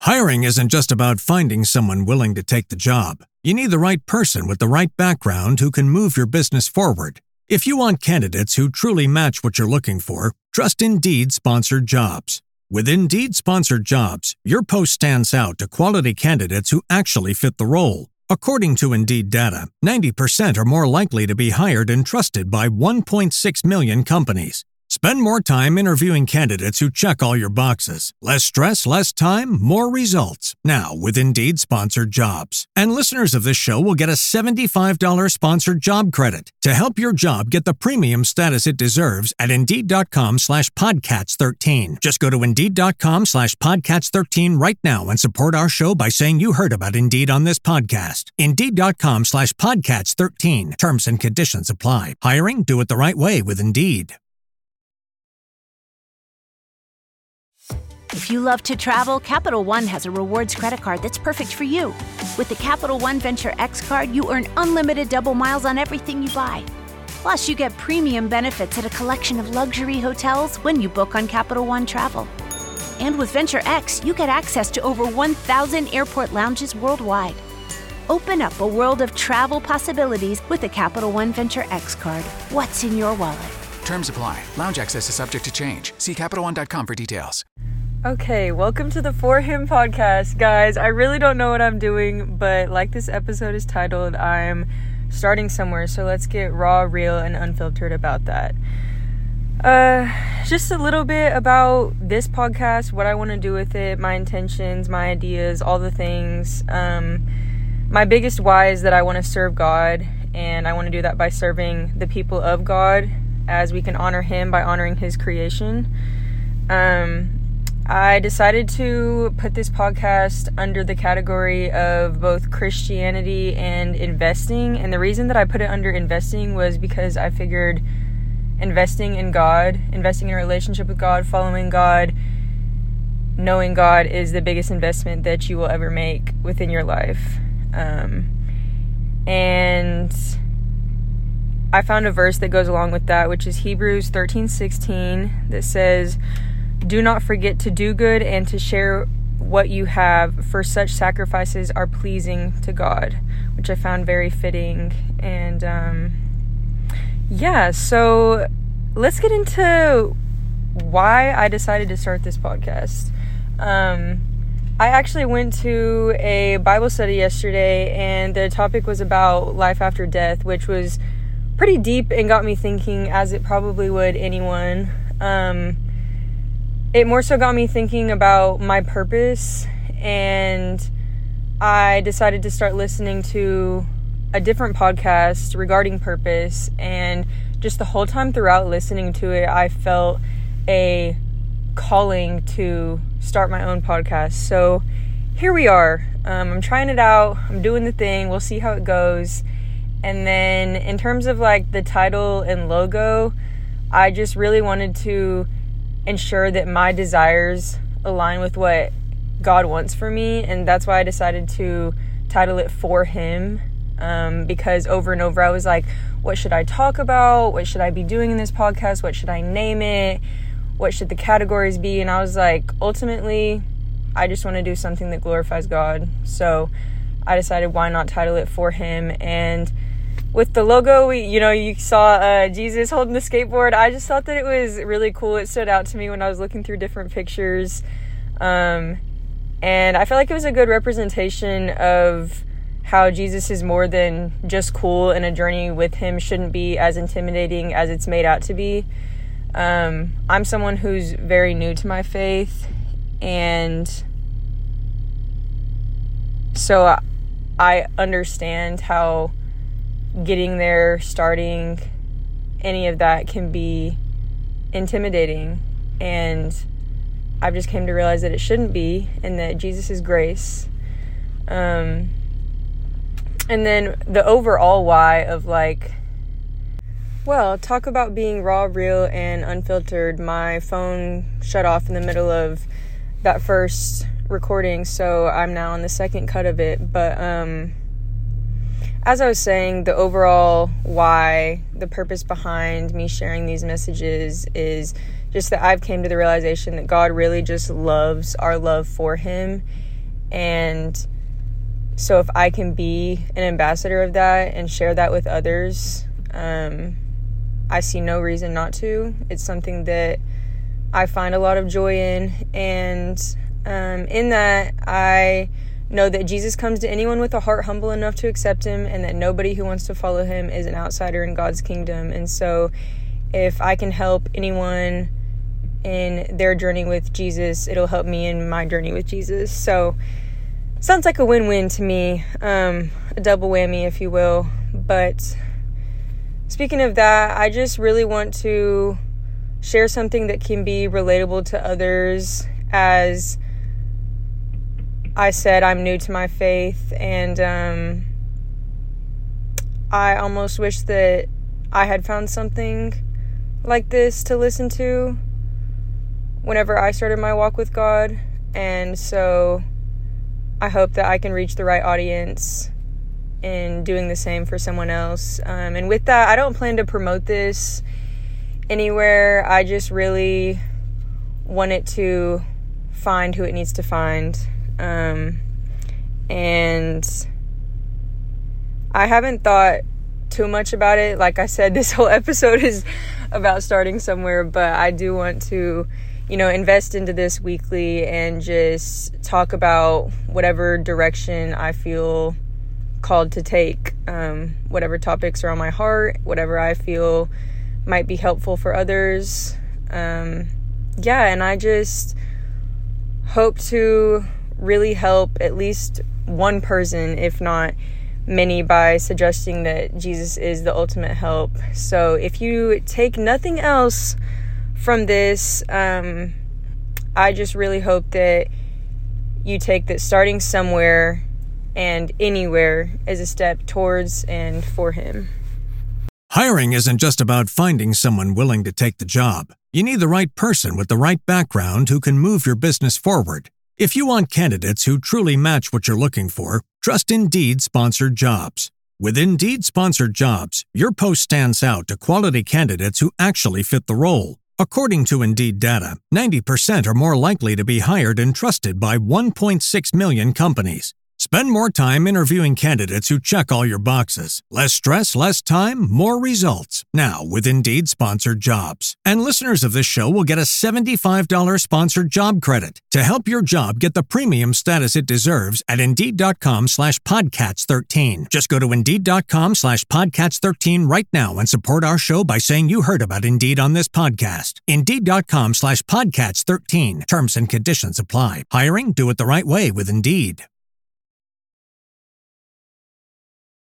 Hiring isn't just about finding someone willing to take the job. You need the right person with the right background who can move your business forward. If you want candidates who truly match what you're looking for, trust Indeed Sponsored Jobs. With Indeed Sponsored Jobs, your post stands out to quality candidates who actually fit the role. According to Indeed data, 90% are more likely to be hired and trusted by 1.6 million companies. Spend more time interviewing candidates who check all your boxes. Less stress, less time, more results. Now with Indeed Sponsored Jobs. And listeners of this show will get a $75 sponsored job credit to help your job get the premium status it deserves at Indeed.com/Podcats13. Just go to Indeed.com/Podcats13 right now and support our show by saying you heard about Indeed on this podcast. Indeed.com/Podcats13. Terms and conditions apply. Hiring? Do it the right way with Indeed. If you love to travel, Capital One has a rewards credit card that's perfect for you. With the Capital One Venture X card, you earn unlimited double miles on everything you buy. Plus, you get premium benefits at a collection of luxury hotels when you book on Capital One Travel. And with Venture X, you get access to over 1,000 airport lounges worldwide. Open up a world of travel possibilities with the Capital One Venture X card. What's in your wallet? Terms apply. Lounge access is subject to change. See CapitalOne.com for details. Okay, welcome to the For Him podcast, guys. I really don't know what I'm doing, but like this episode is titled, I'm starting somewhere, so let's get raw, real, and unfiltered about that. Just a little bit about this podcast, what I want to do with it, my intentions, my ideas, all the things. My biggest why is that I want to serve God, and I want to do that by serving the people of God, as we can honor Him by honoring His creation. I decided to put this podcast under the category of both Christianity and investing. And the reason that I put it under investing was because I figured investing in God, investing in a relationship with God, following God, knowing God is the biggest investment that you will ever make within your life. And I found a verse that goes along with that, which is Hebrews 13:16, that says, "Do not forget to do good and to share what you have, for such sacrifices are pleasing to God," which I found very fitting. And so let's get into why I decided to start this podcast. I actually went to a Bible study yesterday, and the topic was about life after death, which was pretty deep and got me thinking, as it probably would anyone. It more so got me thinking about my purpose, and I decided to start listening to a different podcast regarding purpose, and just the whole time throughout listening to it, I felt a calling to start my own podcast. So here we are. I'm trying it out. I'm doing the thing. We'll see how it goes. And then in terms of like the title and logo, I just really wanted to ensure that my desires align with what God wants for me, and that's why I decided to title it For Him, because over and over I was like, what should I talk about? What should I be doing in this podcast? What should I name it? What should the categories be? And I was like, ultimately, I just want to do something that glorifies God. So I decided, why not title it For Him? And with the logo, you saw Jesus holding the skateboard. I just thought that it was really cool. It stood out to me when I was looking through different pictures. And I felt like it was a good representation of how Jesus is more than just cool, and a journey with Him shouldn't be as intimidating as it's made out to be. I'm someone who's very new to my faith, and so I understand how getting there, starting any of that can be intimidating, and I've just came to realize that it shouldn't be, and that Jesus is grace. And then the overall why of talk about being raw, real, and unfiltered. My phone shut off in the middle of that first recording, so I'm now on the second cut of it. But as I was saying, the overall why, the purpose behind me sharing these messages is just that I've came to the realization that God really just loves our love for Him, And so if I can be an ambassador of that and share that with others, I see no reason not to. It's something that I find a lot of joy in. And in that, I know that Jesus comes to anyone with a heart humble enough to accept him, and that nobody who wants to follow him is an outsider in God's kingdom. And so if I can help anyone in their journey with Jesus, it'll help me in my journey with Jesus. So sounds like a win-win to me, a double whammy, if you will. But speaking of that, I just really want to share something that can be relatable to others. As I said, I'm new to my faith, and I almost wish that I had found something like this to listen to whenever I started my walk with God. And so I hope that I can reach the right audience in doing the same for someone else. And with that, I don't plan to promote this anywhere. I just really want it to find who it needs to find. And I haven't thought too much about it. Like I said, this whole episode is about starting somewhere, but I do want to, invest into this weekly and just talk about whatever direction I feel called to take, whatever topics are on my heart, whatever I feel might be helpful for others. And I just hope to really help at least one person, if not many, by suggesting that Jesus is the ultimate help. So if you take nothing else from this, I just really hope that you take that starting somewhere and anywhere is a step towards and for him. Hiring isn't just about finding someone willing to take the job. You need the right person with the right background who can move your business forward. If you want candidates who truly match what you're looking for, trust Indeed Sponsored Jobs. With Indeed Sponsored Jobs, your post stands out to quality candidates who actually fit the role. According to Indeed data, 90% are more likely to be hired and trusted by 1.6 million companies. Spend more time interviewing candidates who check all your boxes. Less stress, less time, more results. Now with Indeed Sponsored Jobs. And listeners of this show will get a $75 sponsored job credit to help your job get the premium status it deserves at Indeed.com/Podcats13. Just go to Indeed.com/Podcats13 right now and support our show by saying you heard about Indeed on this podcast. Indeed.com/Podcats13. Terms and conditions apply. Hiring? Do it the right way with Indeed.